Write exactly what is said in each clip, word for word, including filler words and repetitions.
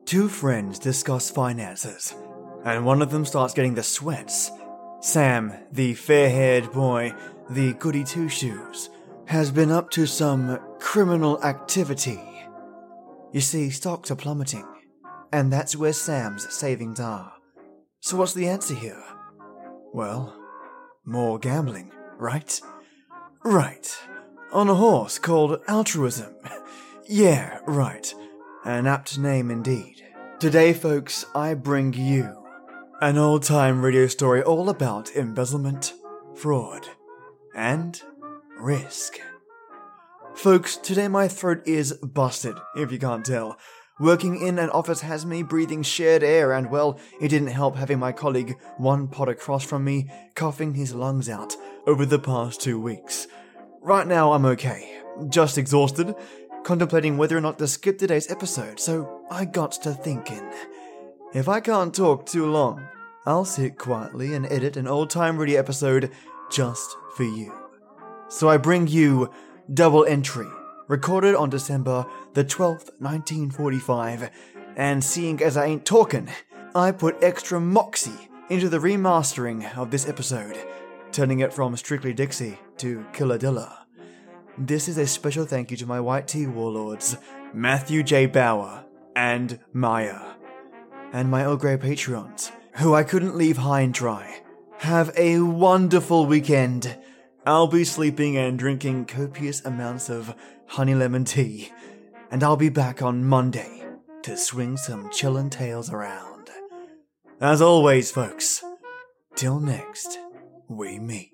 Two friends discuss finances, and one of them starts getting the sweats. Sam, the fair-haired boy, the goody two-shoes, has been up to some criminal activity. You see, stocks are plummeting, and that's where Sam's savings are. So what's the answer here? Well, more gambling, right? Right. On a horse called altruism. Yeah, right. An apt name indeed. Today, folks, I bring you an old-time radio story all about embezzlement, fraud, and risk. Folks, today my throat is busted, if you can't tell. Working in an office has me breathing shared air, and well, it didn't help having my colleague one pod across from me coughing his lungs out over the past two weeks. Right now I'm okay, just exhausted, contemplating whether or not to skip today's episode, so I got to thinking. If I can't talk too long, I'll sit quietly and edit an old-time radio episode just for you. So I bring you Double Entry, recorded on December the twelfth, nineteen forty-five, and seeing as I ain't talking, I put extra moxie into the remastering of this episode, turning it from Strictly Dixie to Killadilla. This is a special thank you to my white tea warlords, Matthew J. Bauer and Maya, and my Earl Grey Patreons, who I couldn't leave high and dry. Have a wonderful weekend. I'll be sleeping and drinking copious amounts of honey lemon tea, and I'll be back on Monday to swing some chillin' tales around. As always, folks, till next we meet.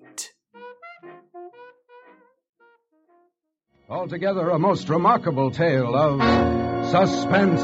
Altogether a most remarkable tale of suspense.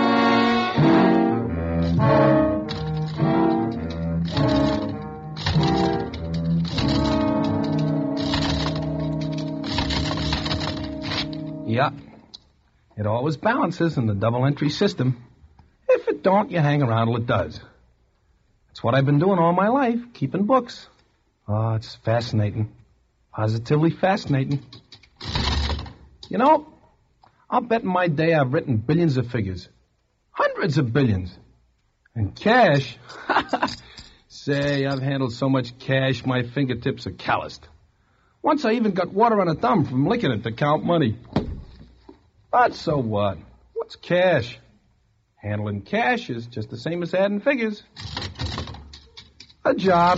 Yeah, it always balances in the double entry system. If it don't, you hang around till it does. That's what I've been doing all my life, keeping books. Oh, it's fascinating. Positively fascinating. You know, I'll bet in my day I've written billions of figures. Hundreds of billions. And cash, say, I've handled so much cash my fingertips are calloused. Once I even got water on a thumb from licking it to count money. But so what? What's cash? Handling cash is just the same as adding figures. A job.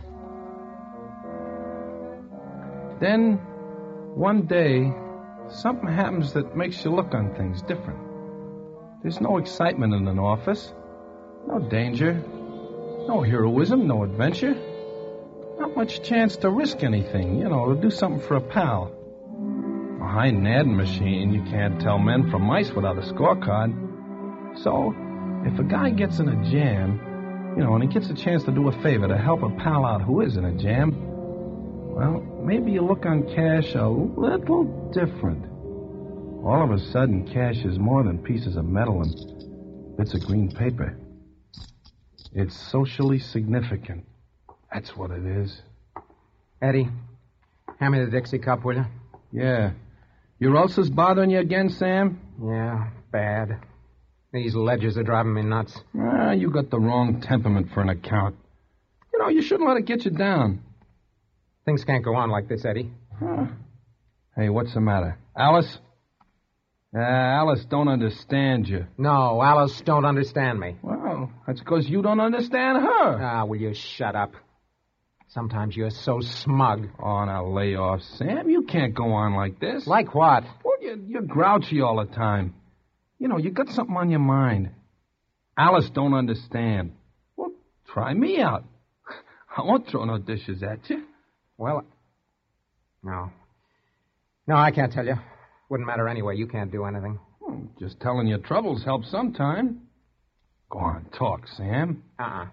Then, one day, something happens that makes you look on things different. There's no excitement in an office. No danger. No heroism, no adventure. Not much chance to risk anything, you know, to do something for a pal. Behind an adding machine, you can't tell men from mice without a scorecard. So, if a guy gets in a jam, you know, and he gets a chance to do a favor to help a pal out who is in a jam, well, maybe you look on cash a little different. All of a sudden, cash is more than pieces of metal and bits of green paper. It's socially significant. That's what it is. Eddie, hand me the Dixie cup, will you? Yeah. Your ulcer's bothering you again, Sam? Yeah, bad. These ledgers are driving me nuts. Ah, you got the wrong temperament for an account. You know, you shouldn't let it get you down. Things can't go on like this, Eddie. Huh. Hey, what's the matter? Alice? Uh, Alice don't understand you. No, Alice don't understand me. Well, that's because you don't understand her. Ah, will you shut up? Sometimes you're so smug. Oh, now lay off, Sam. You can't go on like this. Like what? Well, you're, you're grouchy all the time. You know, you got something on your mind. Alice don't understand. Well, try me out. I won't throw no dishes at you. Well, no. No, I can't tell you. Wouldn't matter anyway. You can't do anything. Well, just telling your troubles helps sometime. Go on, talk, Sam. Uh-uh.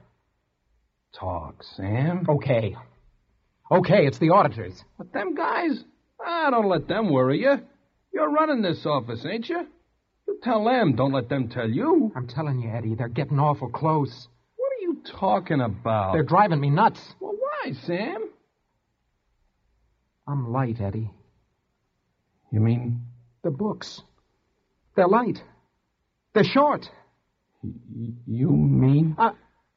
Talk, Sam. Okay. Okay, it's the auditors. But them guys? Ah, don't let them worry you. You're running this office, ain't you? You tell them, don't let them tell you. I'm telling you, Eddie, they're getting awful close. What are you talking about? They're driving me nuts. Well, why, Sam? I'm light, Eddie. You mean? The books. They're light. They're short. Y- you mean? I,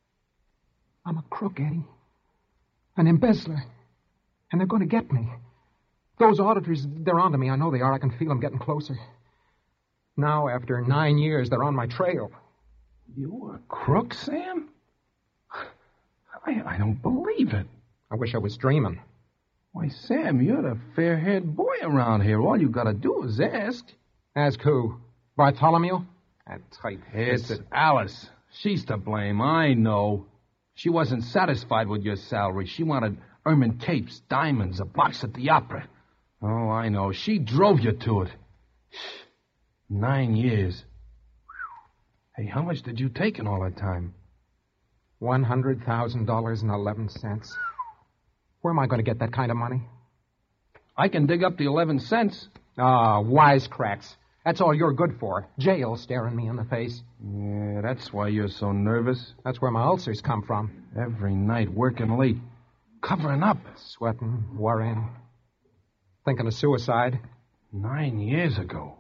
I'm a crook, Eddie. An embezzler. And they're going to get me. Those auditors, they're onto me. I know they are. I can feel them getting closer. Now, after nine years, they're on my trail. You a crook, Sam? I, I don't believe it. I wish I was dreaming. Why, Sam, you're the fair-haired boy around here. All you gotta do is ask. Ask who? Bartholomew? That tight It's fisted. Alice. She's to blame, I know. She wasn't satisfied with your salary. She wanted ermine capes, diamonds, a box at the opera. Oh, I know. She drove you to it. Nine years. Hey, how much did you take in all that time? One hundred thousand dollars and eleven cents. Where am I going to get that kind of money? I can dig up the eleven cents. Ah, wisecracks. That's all you're good for. Jail staring me in the face. Yeah, that's why you're so nervous. That's where my ulcers come from. Every night, working late. Covering up. Sweating, worrying. Thinking of suicide. Nine years ago.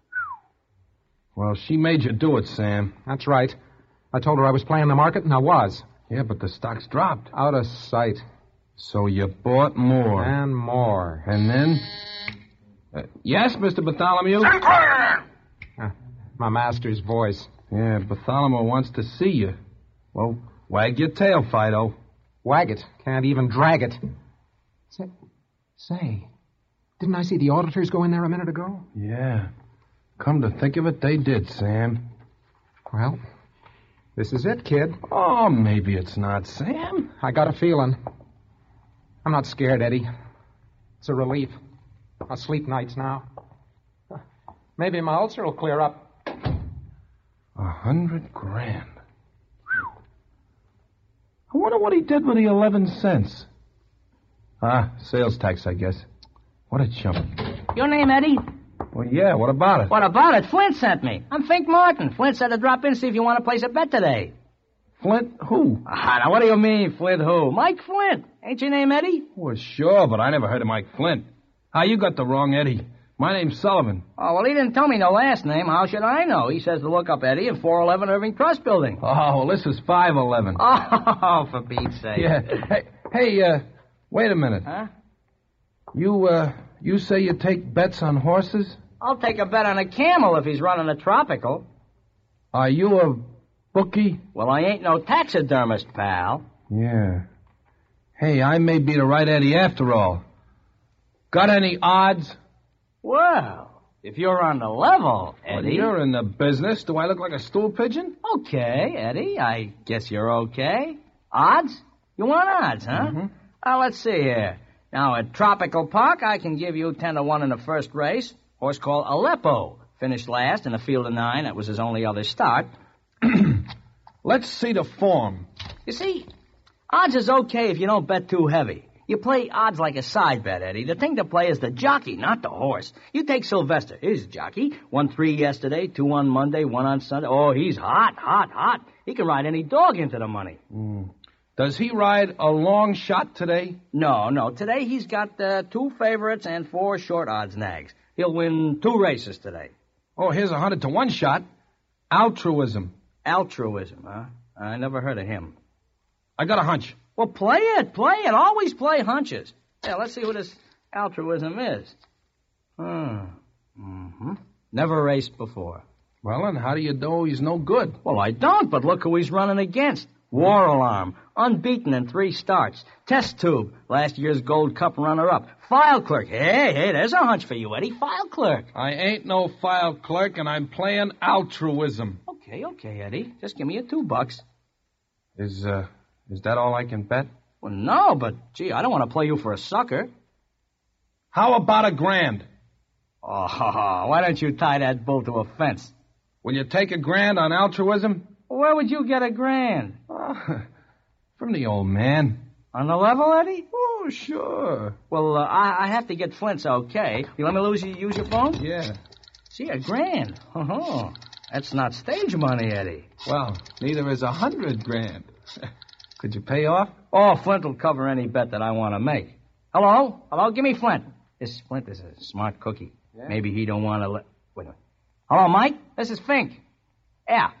Well, she made you do it, Sam. That's right. I told her I was playing the market, and I was. Yeah, but the stock's dropped. Out of sight. So you bought more. And more. And then? Uh, yes, Mister Bartholomew? Uh, my master's voice. Yeah, Bartholomew wants to see you. Well, wag your tail, Fido. Wag it. Can't even drag it. Say, say, didn't I see the auditors go in there a minute ago? Yeah. Come to think of it, they did, Sam. Well, this is it, kid. Oh, maybe it's not, Sam. I got a feeling. I'm not scared, Eddie. It's a relief. I'll sleep nights now. Maybe my ulcer will clear up. A hundred grand. I wonder what he did with the eleven cents. Ah, sales tax, I guess. What a chump. Your name, Eddie? Well, yeah, what about it? What about it? Flint sent me. I'm Fink Martin. Flint said to drop in, see if you want to place a bet today. Flint who? Ah, now what do you mean, Flint who? Mike Flint. Ain't your name Eddie? Well, sure, but I never heard of Mike Flint. Ah, you got the wrong Eddie. My name's Sullivan. Oh, well, he didn't tell me no last name. How should I know? He says to look up Eddie at four eleven Irving Trust Building. Oh, well, this is five eleven. Oh, for Pete's sake. Yeah. Hey, hey, uh, wait a minute. Huh? You, uh, you say you take bets on horses? I'll take a bet on a camel if he's running a tropical. Are you a bookie? Well, I ain't no taxidermist, pal. Yeah. Hey, I may be the right Eddie after all. Got any odds? Well, if you're on the level, Eddie... Well, you're in the business. Do I look like a stool pigeon? Okay, Eddie. I guess you're okay. Odds? You want odds, huh? Mm-hmm. Well, let's see here. Now, at Tropical Park, I can give you ten to one in the first race. Horse called Aleppo. Finished last in a field of nine. That was his only other start. Let's see the form. You see, odds is okay if you don't bet too heavy. You play odds like a side bet, Eddie. The thing to play is the jockey, not the horse. You take Sylvester. Here's the jockey. Won three yesterday, two on Monday, one on Sunday. Oh, he's hot, hot, hot. He can ride any dog into the money. Mm. Does he ride a long shot today? No, no. Today he's got uh, two favorites and four short odds nags. He'll win two races today. Oh, here's a hundred to one shot. Altruism. Altruism, huh? I never heard of him. I got a hunch. Well, play it, play it. Always play hunches. Yeah, let's see who this altruism is. Hmm. Mm-hmm. Never raced before. Well, and how do you know he's no good? Well, I don't, but look who he's running against. War Alarm, unbeaten in three starts. Test Tube, last year's Gold Cup runner-up. File Clerk, hey, hey, there's a hunch for you, Eddie. File Clerk. I ain't no file clerk, and I'm playing altruism. Okay, okay, Eddie. Just give me a two bucks. Is, uh, is that all I can bet? Well, no, but, gee, I don't want to play you for a sucker. How about a grand? Oh, why don't you tie that bull to a fence? Will you take a grand on altruism? Where would you get a grand? Uh, from the old man. On the level, Eddie? Oh, sure. Well, uh, I, I have to get Flint's okay. You let me lose, use your phone? Yeah. See, a grand. Oh, that's not stage money, Eddie. Well, neither is a hundred grand. Could you pay off? Oh, Flint will cover any bet that I want to make. Hello? Hello? Give me Flint. This Flint is a smart cookie. Yeah? Maybe he don't want to let... Wait a minute. Hello, Mike? This is Fink. Yeah.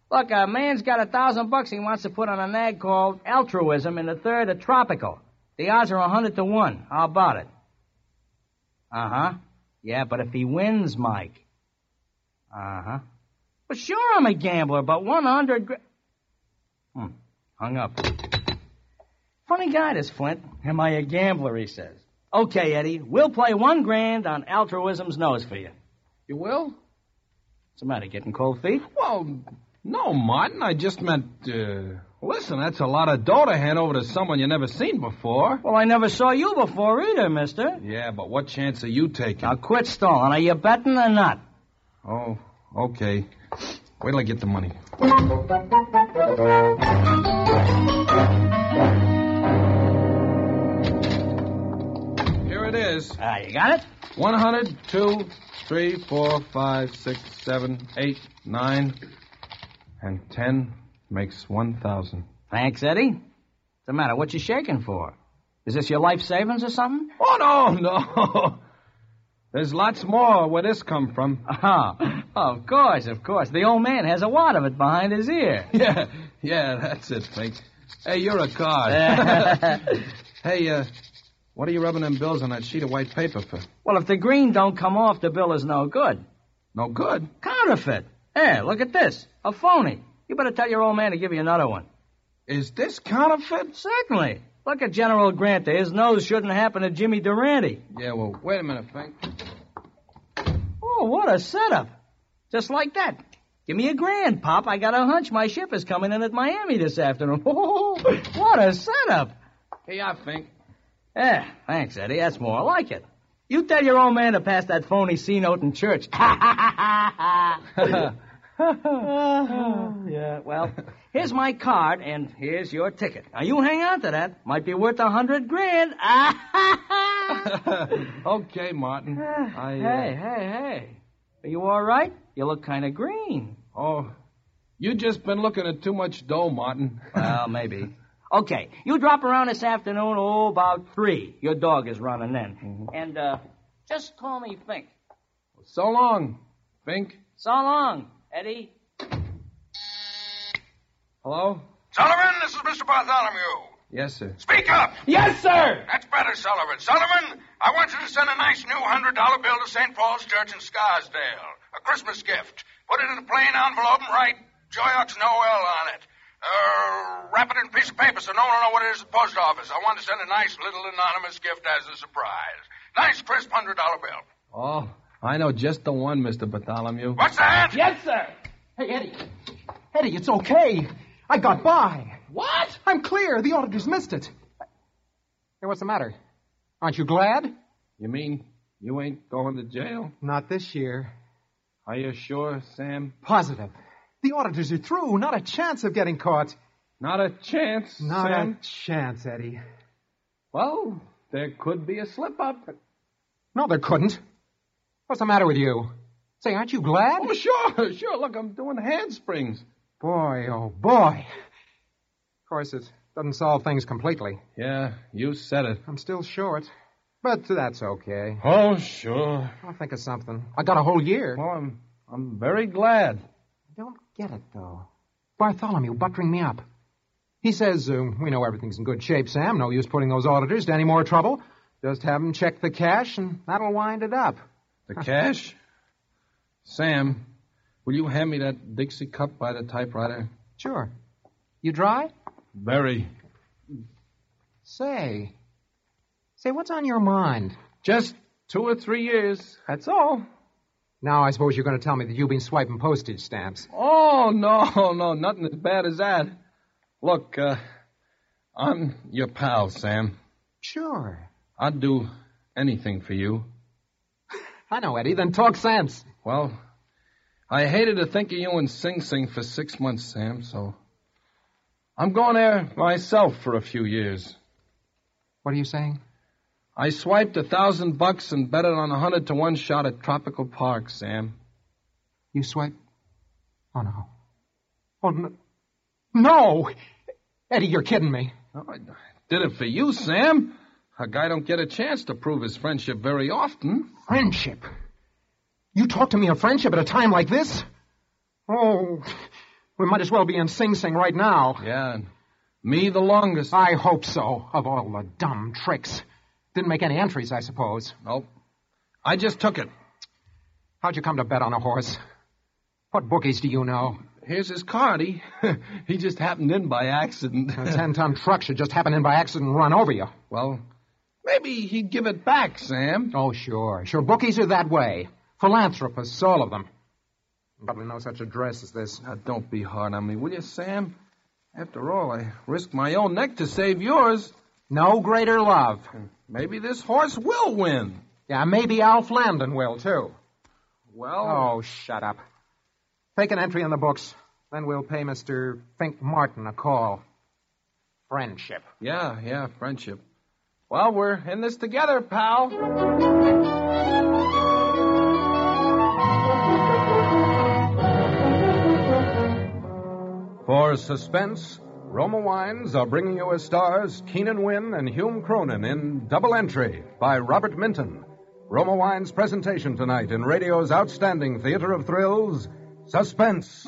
Look, a man's got a thousand bucks he wants to put on a nag called altruism in the third of tropical. The odds are a hundred to one. How about it? Uh-huh. Yeah, but if he wins, Mike. Uh-huh. Well, sure I'm a gambler, but one hundred... Gra- hmm. Hung up. Funny guy, this Flint. Am I a gambler, he says. Okay, Eddie, we'll play one grand on altruism's nose for you. You will? What's the matter, getting cold feet? Well, no, Martin. I just meant, uh, listen, that's a lot of dough to hand over to someone you never seen before. Well, I never saw you before either, mister. Yeah, but what chance are you taking? Now quit stalling. Are you betting or not? Oh, okay. Wait till I get the money. Here it is. Ah, you got it? One hundred, two, three, four, five, six, seven, eight, nine, and ten makes one thousand. Thanks, Eddie. What's the matter? What you shaking for? Is this your life savings or something? Oh, no, no. There's lots more where this come from. Oh, of course, of course. The old man has a wad of it behind his ear. Yeah, yeah, that's it, Fink. Hey, you're a card. Hey, uh, what are you rubbing them bills on that sheet of white paper for? Well, if the green don't come off, the bill is no good. No good? Counterfeit. Here, look at this. A phony. You better tell your old man to give you another one. Is this counterfeit? Certainly. Look at General Grant there. His nose shouldn't happen to Jimmy Durante. Yeah, well, wait a minute, Fink. Oh, what a setup. Just like that. Give me a grand, Pop. I got a hunch my ship is coming in at Miami this afternoon. Oh, what a setup. Here you are, Fink. Yeah, thanks, Eddie. That's more like it. You tell your old man to pass that phony C note in church. Yeah, well, here's my card, and here's your ticket. Now, you hang on to that. Might be worth a hundred grand. Okay, Martin. I, uh... Hey, hey, hey. Are you all right? You look kind of green. Oh, you just been looking at too much dough, Martin. Well, maybe. Okay, you drop around this afternoon, oh, about three. Your dog is running then. Mm-hmm. And, uh, just call me Fink. So long, Fink. So long, Eddie. Hello? Sullivan, this is Mister Bartholomew. Yes, sir. Speak up. Yes, sir. That's better, Sullivan. Sullivan, I want you to send a nice new one hundred dollar bill to Saint Paul's Church in Scarsdale. A Christmas gift. Put it in a plain envelope and write Joyox Noel on it. Uh, wrap it in a piece of paper so no one will know what it is at the post office. I want to send a nice little anonymous gift as a surprise. Nice, crisp one hundred dollar bill. Oh, I know just the one, Mister Bartholomew. What's that? Yes, sir. Hey, Eddie. Eddie, it's okay. I got by. What? I'm clear. The auditors missed it. Hey, what's the matter? Aren't you glad? You mean you ain't going to jail? Not this year. Are you sure, Sam? Positive. The auditors are through. Not a chance of getting caught. Not a chance, Not Sam? a chance, Eddie. Well, there could be a slip-up. No, there couldn't. What's the matter with you? Say, aren't you glad? Oh, sure, sure. Look, I'm doing handsprings. Boy, oh, boy. Of course, it doesn't solve things completely. Yeah, you said it. I'm still short. But that's okay. Oh, sure. I'll think of something. I got a whole year. Well, I'm, I'm very glad. I don't get it, though. Bartholomew buttering me up. He says, uh, we know everything's in good shape, Sam. No use putting those auditors to any more trouble. Just have them check the cash, and that'll wind it up. The cash? Sam, will you hand me that Dixie cup by the typewriter? Sure. You dry? Very. Say. Say, what's on your mind? Just two or three years, that's all. Now I suppose you're going to tell me that you've been swiping postage stamps. Oh, no, no, nothing as bad as that. Look, uh, I'm your pal, Sam. Sure. I'd do anything for you. I know, Eddie. Then talk sense. Well, I hated to think of you in Sing Sing for six months, Sam, so I'm going there myself for a few years. What are you saying? I swiped a thousand bucks and bet it on a hundred to one shot at Tropical Park, Sam. You swipe? Oh, no. Oh, no. No! Eddie, you're kidding me. Oh, I did it for you, Sam. A guy don't get a chance to prove his friendship very often. Friendship? You talk to me of friendship at a time like this? Oh, We might as well be in Sing Sing right now. Yeah, and me the longest. I hope so, of all the dumb tricks. Didn't make any entries, I suppose. Nope. I just took it. How'd you come to bet on a horse? What bookies do you know? Here's his card. He, he just happened in by accident. A ten-ton truck should just happen in by accident and run over you. Well, maybe he'd give it back, Sam. Oh, sure. Sure, bookies are that way. Philanthropists, all of them. Probably no such address as this. Now, don't be hard on me, will you, Sam? After all, I risked my own neck to save yours. No greater love. Maybe this horse will win. Yeah, maybe Alf Landon will, too. Well... Oh, shut up. Take an entry in the books. Then we'll pay Mister Fink Martin a call. Friendship. Yeah, yeah, friendship. Well, we're in this together, pal. For Suspense, Roma Wines are bringing you as stars Keenan Wynn and Hume Cronin in Double Entry by Robert Minton. Roma Wines' presentation tonight in radio's outstanding theater of thrills, Suspense.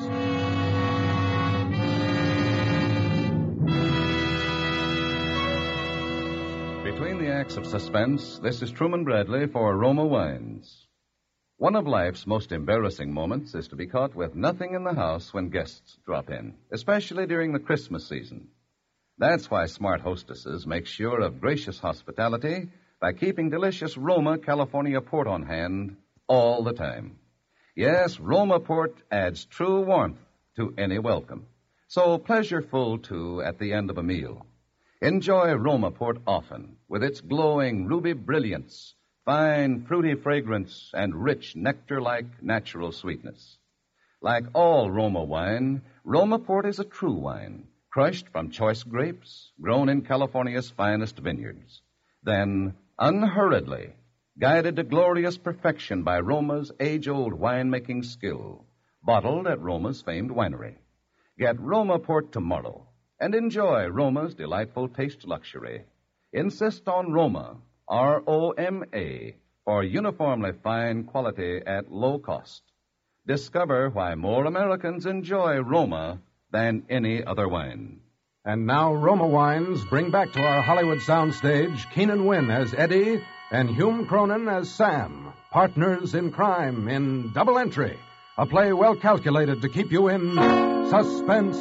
Between the acts of suspense, this is Truman Bradley for Roma Wines. One of life's most embarrassing moments is to be caught with nothing in the house when guests drop in, especially during the Christmas season. That's why smart hostesses make sure of gracious hospitality by keeping delicious Roma California port on hand all the time. Yes, Roma port adds true warmth to any welcome. So pleasureful, too, at the end of a meal. Enjoy Roma port often with its glowing ruby brilliance, fine fruity fragrance, and rich nectar-like natural sweetness. Like all Roma wine, Roma port is a true wine, crushed from choice grapes, grown in California's finest vineyards. Then, unhurriedly, guided to glorious perfection by Roma's age-old winemaking skill, bottled at Roma's famed winery. Get Roma port tomorrow and enjoy Roma's delightful taste luxury. Insist on Roma, R O M A, for uniformly fine quality at low cost. Discover why more Americans enjoy Roma than any other wine. And now Roma Wines bring back to our Hollywood soundstage Keenan Wynn as Eddie and Hume Cronin as Sam, partners in crime in Double Entry, a play well calculated to keep you in suspense.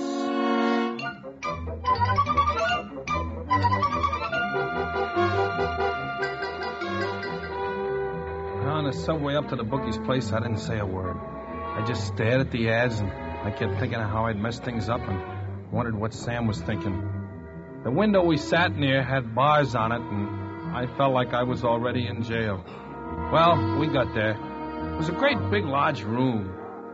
On the subway up to the bookie's place, I didn't say a word. I just stared at the ads, and I kept thinking of how I'd messed things up and wondered what Sam was thinking. The window we sat near had bars on it, and I felt like I was already in jail. Well, we got there. It was a great big large room.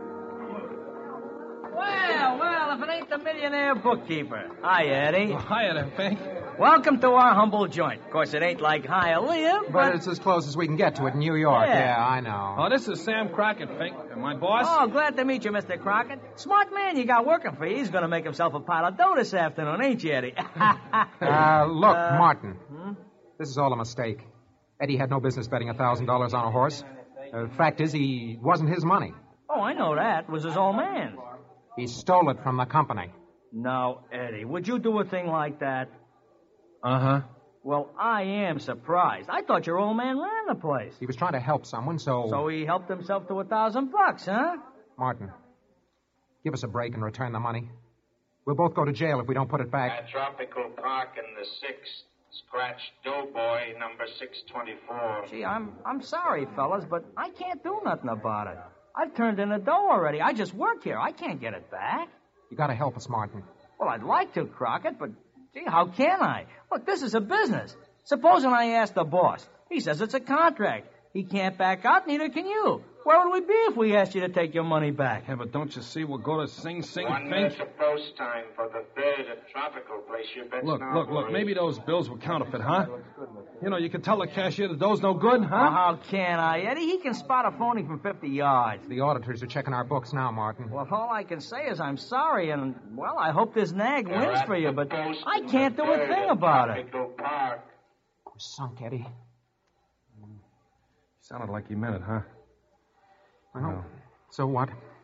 Well, well, if it ain't the millionaire bookkeeper. Hi, Eddie. Oh, hi there, Fink. Welcome to our humble joint. Of course, it ain't like Hialeah, but... But it's as close as we can get to it in New York. Yeah. Yeah, I know. Oh, this is Sam Crockett, Fink, my boss. Oh, glad to meet you, Mister Crockett. Smart man you got working for you. He's going to make himself a pile of dough this afternoon, ain't you, Eddie? uh, look, Uh, Martin. hmm? This is all a mistake. Eddie had no business betting a thousand dollars on a horse. The fact is, he wasn't his money. Oh, I know that. It was his old man's. He stole it from the company. No, Eddie, would you do a thing like that? Uh-huh. Well, I am surprised. I thought your old man ran the place. He was trying to help someone, so... So he helped himself to a thousand bucks, huh? Martin, give us a break and return the money. We'll both go to jail if we don't put it back. At Tropical Park in the sixth, scratch Doughboy number six twenty-four. Gee, I'm I'm sorry, fellas, but I can't do nothing about it. I've turned in the dough already. I just work here. I can't get it back. You gotta help us, Martin. Well, I'd like to, Crockett, but, gee, how can I? Look, this is a business. Supposing I ask the boss. He says it's a contract. He can't back out, neither can you. Where would we be if we asked you to take your money back? Yeah, but don't you see we'll go to Sing Sing, One Fink? minute to post time for the third at Tropical Place. You bet Look, now, look, look, boys. maybe those bills were counterfeit, huh? You know, you can tell the cashier the dough's no good, Oh, huh? how can I, Eddie? He can spot a phony from fifty yards. The auditors are checking our books now, Martin. Well, all I can say is I'm sorry, and, well, I hope this nag You're wins at for you, the but post I for can't the do a third thing at about it. Tropical Park. We're sunk, Eddie. Sounded like he meant it, huh? Well, so what?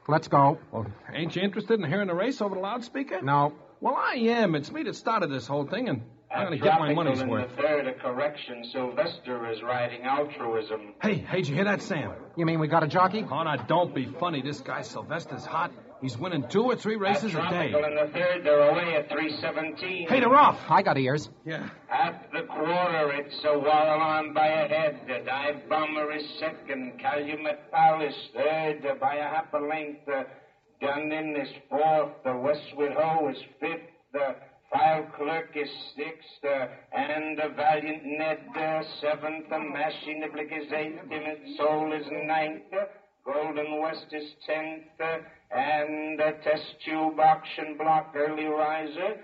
Let's go. Well, ain't you interested in hearing the race over the loudspeaker? No. Well, I am. It's me that started this whole thing, and I'm going to get my money's in worth. the third, a correction. Sylvester is riding altruism. Hey, hey, did you hear that, Sam? You mean we got a jockey? Oh, now, don't be funny. This guy Sylvester's hot. He's winning two or three races a day. Tropical in the third, they're away at three seventeen. Hey, they're off. I got ears. Yeah. At the quarter, it's a Waralon by a head. The Dive Bomber is second. Calumet Pal is third uh, by a half a length. Uh, Dunnan is fourth. The Westwood Ho is fifth. The File Clerk is sixth. Uh, and the Valiant Ned uh, seventh. The Mashie Niblick is eighth. Timid Soul is ninth. Uh, Golden West is tenth. Uh, and uh, Test Tube Auction Block Early Riser.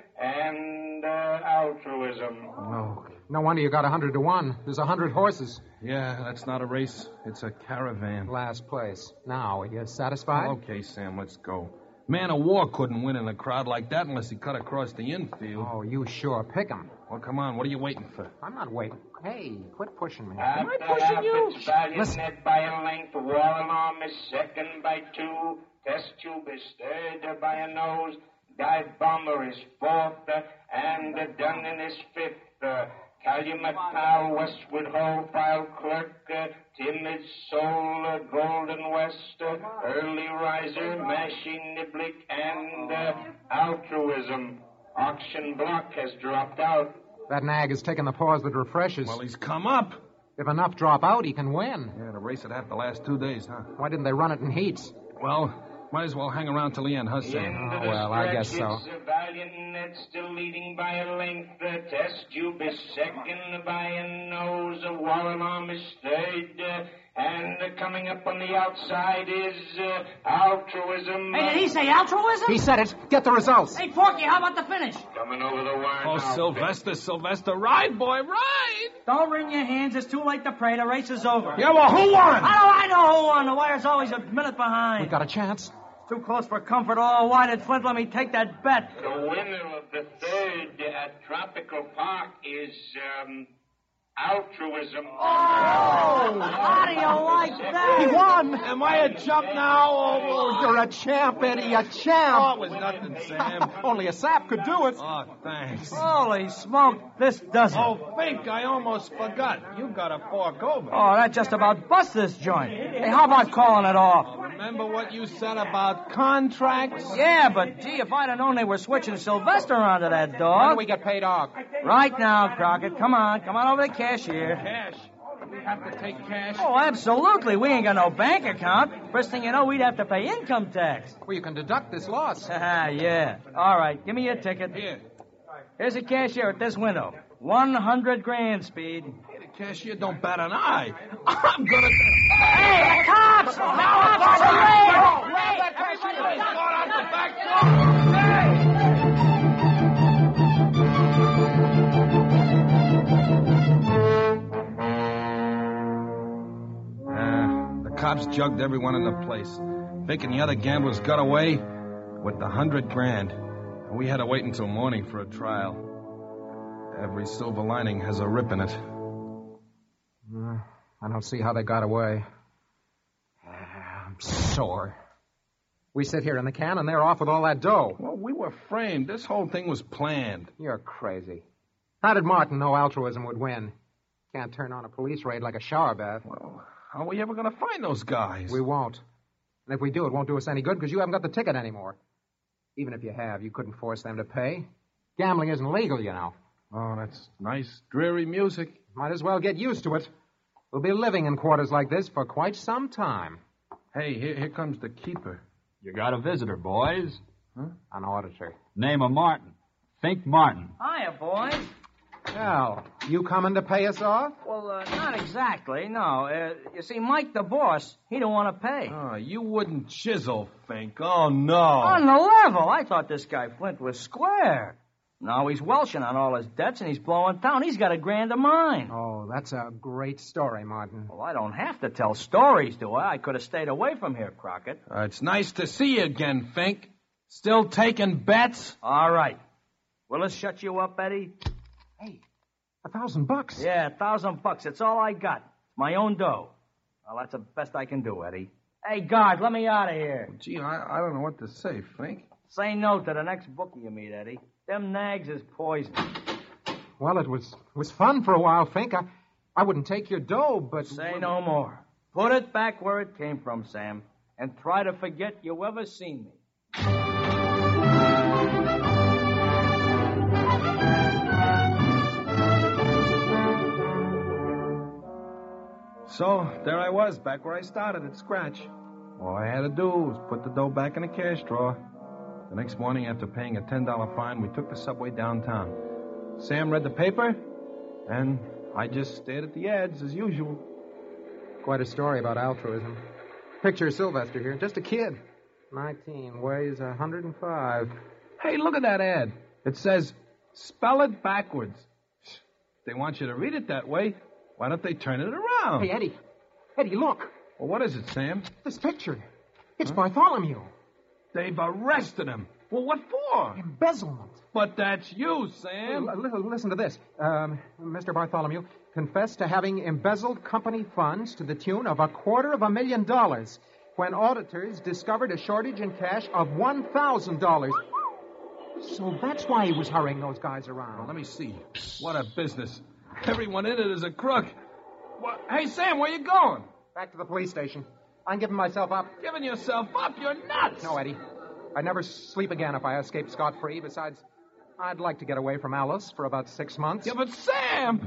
And uh, Altruism. No. No wonder you got a hundred to one. There's a hundred horses. Yeah, that's not a race. It's a caravan. Last place. Now, are you satisfied? Well, okay, Sam, let's go. Man of War couldn't win in a crowd like that unless he cut across the infield. Oh, you sure pick 'em. Well, come on. What are you waiting for? I'm not waiting. Hey, quit pushing me. At Am I pushing you? Listen. By a length, War Alarm is second by two. Test Tube is third by a nose. Dive Bomber is fourth. Uh, and uh, Dunnan is fifth. Uh, Calumet Pal, Westwood Ho, File Clerk, uh, Timid Soul, uh, Golden West, uh, Early Riser, Mashie Niblick, and uh, Altruism. Auction Block has dropped out. That nag has taken the pause that refreshes. Well, he's come up. If enough drop out, he can win. Yeah, the race would have the last two days, huh? Why didn't they run it in heats? Well, might as well hang around till the end, huh, Sam? Oh, well, I guess so. It's a Valiant Net still leading by a length. The Test Tube is second by a nose. A War Alarm is third. Uh, and uh, coming up on the outside is uh, Altruism. Hey, did he say altruism? He said it. Get the results. Hey, Forky, how about the finish? Coming over the wire Oh, now. Sylvester, Sylvester. Ride, boy, ride! Don't wring your hands. It's too late to pray. The race is over. Yeah, well, who won? How do I know who won? The wire's always a minute behind. We got a chance. Too close for comfort. Oh, why did Flint let me take that bet? The winner of the third at Tropical Park is um, Altruism. Oh, how do you like that? He won. Am I a chump now? Oh, you're a champ, Eddie, a Oh, champ. it was nothing, Sam. Only a sap could do it. Oh, thanks. Holy smoke, this doesn't. Oh, Fink, I almost forgot. You got to fork over. Oh, that just about busts this joint. Hey, how about calling it off? Remember what you said about contracts? Yeah, but gee, if I'd have known they were switching Sylvester onto that When dog. do we get paid off? Right now, Crockett. Come on. Come on over to the cashier. Cash. We have to take cash. Oh, absolutely. We ain't got no bank account. First thing you know, we'd have to pay income tax. Well, you can deduct this loss. Haha, yeah. All right, give me your ticket. Here. Here's a cashier at this window. One hundred grand, Speed. Hey, the cashier don't bat an eye. I'm gonna... Hey, the cops! The cops! Hooray! Wait! Everybody's going out the back door! Uh, the cops jugged everyone in the place. Vic and the other gamblers got away with the hundred grand. And we had to wait until morning for a trial. Every silver lining has a rip in it. Uh, I don't see how they got away. Uh, I'm sore. We sit here in the can, and they're off with all that dough. Well, we were framed. This whole thing was planned. You're crazy. How did Martin know altruism would win? Can't turn on a police raid like a shower bath. Well, how are we ever going to find those guys? We won't. And if we do, it won't do us any good because you haven't got the ticket anymore. Even if you have, you couldn't force them to pay. Gambling isn't legal, you know. Oh, that's nice, dreary music. Might as well get used to it. We'll be living in quarters like this for quite some time. Hey, here, here comes the keeper. You got a visitor, boys. Huh? An auditor. Name of Martin. Think Martin. Hiya, boys. Well, you coming to pay us off? Well, uh, not exactly, no. Uh, you see, Mike, the boss, he don't want to pay. Oh, you wouldn't chisel, Fink. Oh, no. On the level. I thought this guy Flint was square. Now he's welching on all his debts, and he's blowing town. He's got a grand of mine. Oh, that's a great story, Martin. Well, I don't have to tell stories, do I? I could have stayed away from here, Crockett. Uh, it's nice to see you again, Fink. Still taking bets? All right. Will this shut you up, Eddie? Hey, a thousand bucks. Yeah, a thousand bucks. It's all I got. My own dough. Well, that's the best I can do, Eddie. Hey, guard, let me out of here. Gee, I, I don't know what to say, Fink. Say no to the next bookie you meet, Eddie. Them nags is poison. Well, it was was fun for a while, Fink. I, I wouldn't take your dough, but... Say no more. Put it back where it came from, Sam, and try to forget you ever seen me. So, there I was, back where I started, at scratch. All I had to do was put the dough back in the cash drawer. The next morning, after paying a ten dollar fine, we took the subway downtown. Sam read the paper, and I just stared at the ads as usual. Quite a story about altruism. Picture Sylvester here, just a kid. nineteen, weighs one hundred five. Hey, look at that ad. It says, spell it backwards. They want you to read it that way. Why don't they turn it around? Hey, Eddie. Eddie, look. Well, what is it, Sam? This picture. It's huh? Bartholomew. They've arrested him. Well, what for? Embezzlement. But that's you, Sam. L- l- listen to this. Um, Mister Bartholomew confessed to having embezzled company funds to the tune of a quarter of a million dollars when auditors discovered a shortage in cash of one thousand dollars. So that's why he was hurrying those guys around. Well, let me see. What a business. Everyone in it is a crook. What? Hey, Sam, where you going? Back to the police station. I'm giving myself up. Giving yourself up? You're nuts. No, Eddie. I'd never sleep again if I escaped scot-free. Besides, I'd like to get away from Alice for about six months. Yeah, but Sam!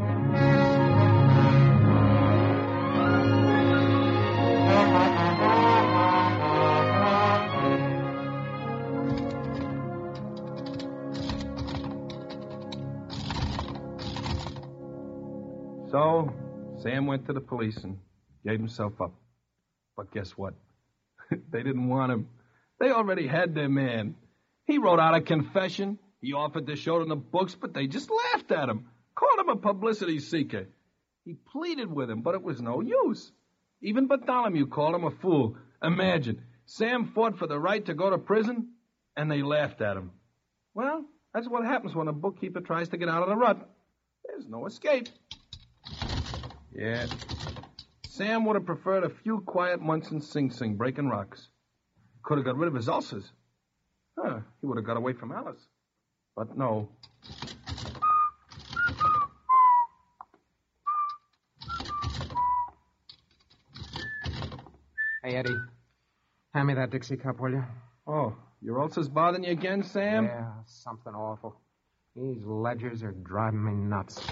So, Sam went to the police and gave himself up. But guess what? They didn't want him. They already had their man. He wrote out a confession. He offered to show them the books, but they just laughed at him. Called him a publicity seeker. He pleaded with him, but it was no use. Even Bartholomew called him a fool. Imagine, Sam fought for the right to go to prison, and they laughed at him. Well, that's what happens when a bookkeeper tries to get out of the rut. There's no escape. Yeah. Sam would have preferred a few quiet months in Sing Sing, breaking rocks. Could have got rid of his ulcers. Huh, he would have got away from Alice. But no. Hey, Eddie. Hand me that Dixie cup, will you? Oh, your ulcers bothering you again, Sam? Yeah, something awful. These ledgers are driving me nuts.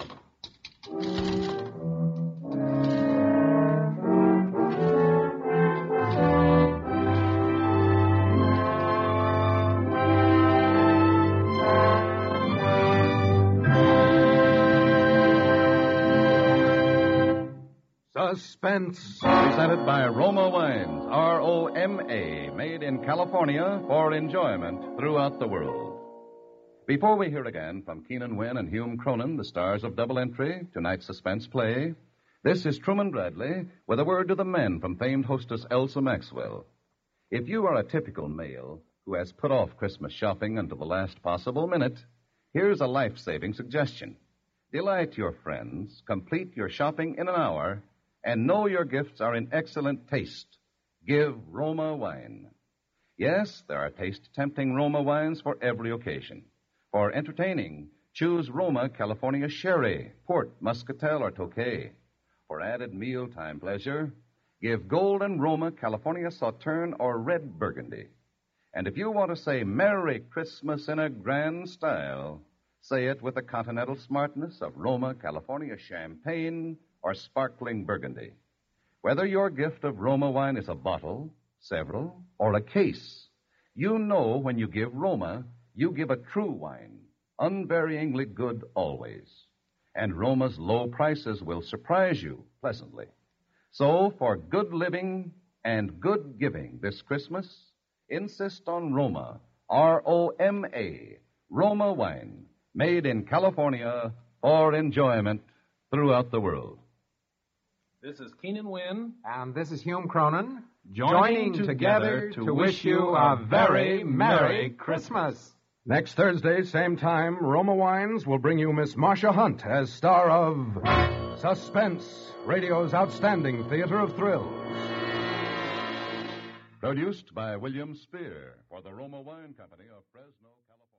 Suspense. Presented by Roma Wines, R O M A, made in California for enjoyment throughout the world. Before we hear again from Keenan Wynn and Hume Cronin, the stars of Double Entry, tonight's suspense play, this is Truman Bradley with a word to the men from famed hostess Elsa Maxwell. If you are a typical male who has put off Christmas shopping until the last possible minute, here's a life-saving suggestion. Delight your friends, complete your shopping in an hour, and know your gifts are in excellent taste. Give Roma wine. Yes, there are taste-tempting Roma wines for every occasion. For entertaining, choose Roma California Sherry, Port, Muscatel, or Tokay. For added mealtime pleasure, give Golden Roma California Sauterne or Red Burgundy. And if you want to say Merry Christmas in a grand style, say it with the continental smartness of Roma California Champagne or Sparkling Burgundy. Whether your gift of Roma wine is a bottle, several, or a case, you know when you give Roma, you give a true wine, unvaryingly good always. And Roma's low prices will surprise you pleasantly. So, for good living and good giving this Christmas, insist on Roma, R O M A, Roma wine, made in California for enjoyment throughout the world. This is Keenan Wynn. And this is Hume Cronin. Joining, joining together, together to wish you a very Merry Christmas. Next Thursday, same time, Roma Wines will bring you Miss Marcia Hunt as star of... Suspense, radio's outstanding theater of thrills. Produced by William Spear for the Roma Wine Company of Fresno, California.